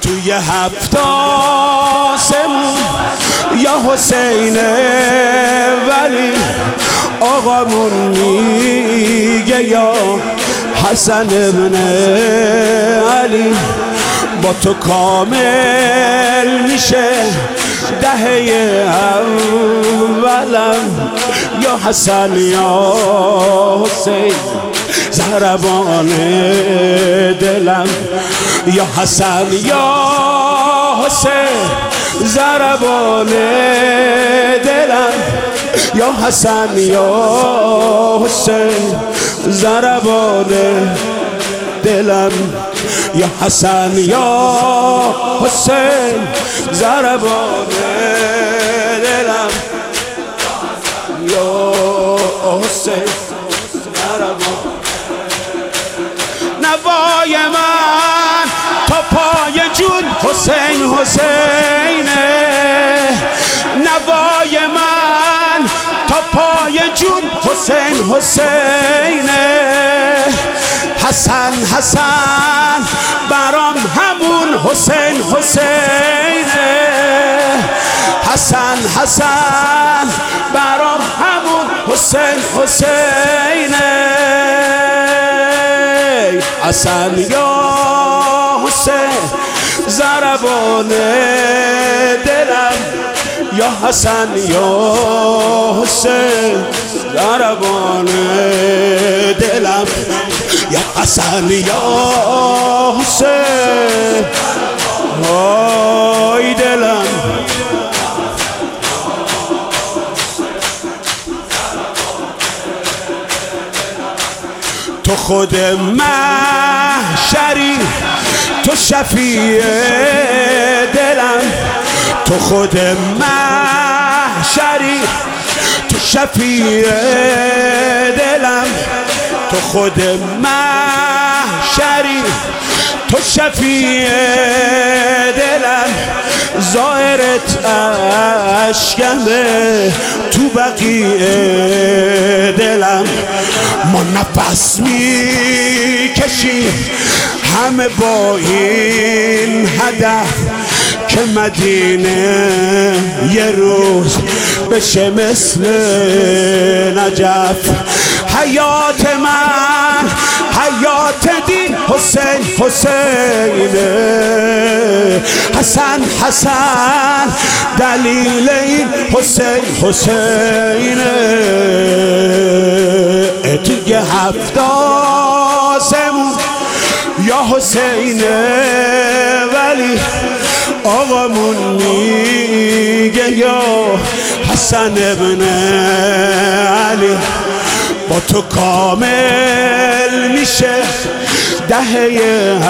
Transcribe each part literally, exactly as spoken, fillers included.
توی هفت آسمون یا حسین ولی آقامون میگه یا حسن ابن علی. با تو کامل میشه دهه اولم یا حسن یا حسین ضربان دلم یا حسن یا حسین ضربان دلم یا حسن یا حسین ضربان دلم یا حسن یا حسین ضربان دلم یا حسین ضربان. نوای من تا پای جون حسین حسینه، نوای من تا پای جون حسین حسینه. حسن حسن برام همون حسین حسینه، حسن حسن برام همون حسین حسینه. حسن یا حسین ضربان دلم یا حسن یا حسین ضربان دلم یا حسن یا حسین های دلم. تو خود محشری تو شفیع دلم، تو خود محشری تو شفیع دلم، تو خود محشری تو شفیع دلم. ظاهرت اشکمه تو بقیع دلم. ما نفس میکشیم همه با این هدف که مدینه یه روز بشه مثل نجف. حیات من حیات دین حسین حسینه، حسن حسن دلیل این حسین حسینه. توی هفت آسمون یا حسینه ولی آقامون میگه یا حسن ابن علی. با تو کامل میشه دهه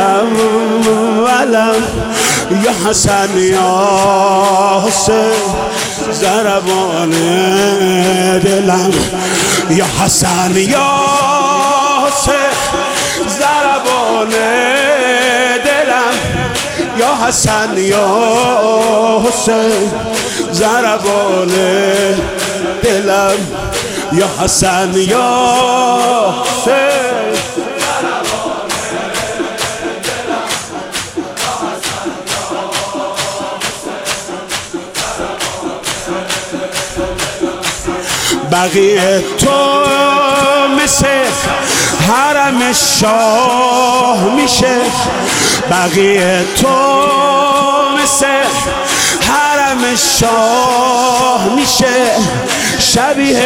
اولم یا حسن یا حسین ضربان دلم یا حسن یا حسین ضربان دلم یا حسن یا حسین ضربان دلم یا حسن یا حسین. بقیه تو مثل حرم شاه میشه، بقیه تو مثل حرم شاه میشه. شبیه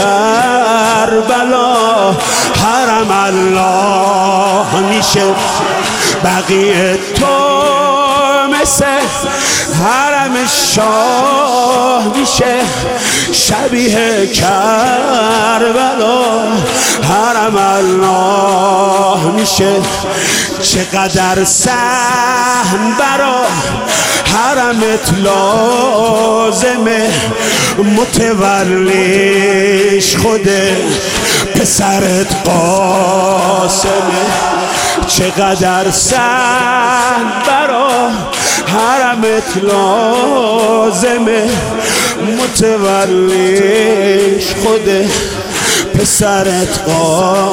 کربلا حرم الله میشه. بقیه تو مثل حرم شاه میشه، شبیه کربلا حرم الله میشه. چقدر سهن برا حرمت لازمه، متولیش خوده پسرت قاسمه. چقدر سهن برا حرمت لازمه، متولیش خوده پسرت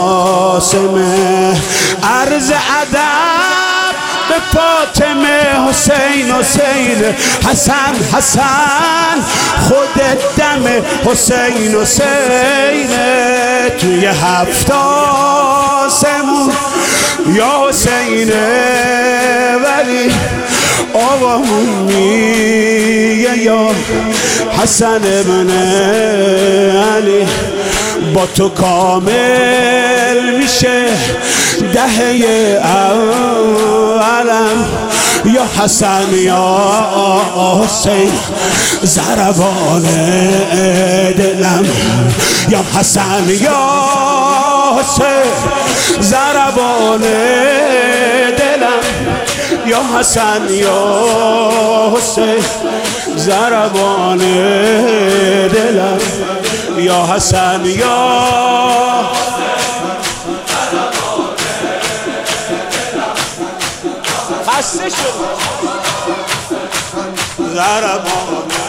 قاسمه. عرض ادب به فاطمه حسین حسین حسن حسن خودت دم حسین حسین توی هفت آسمون یا حسین ولی آوامون میگه یا حسن ابن علی با تو کامل میشه دهه اولم یا حسن یا حسین ضربان دلم یا حسن یا حسین ضربان دلم یا حسن یا حسین ضربان دلم یا حسن یا خسته شد ضربان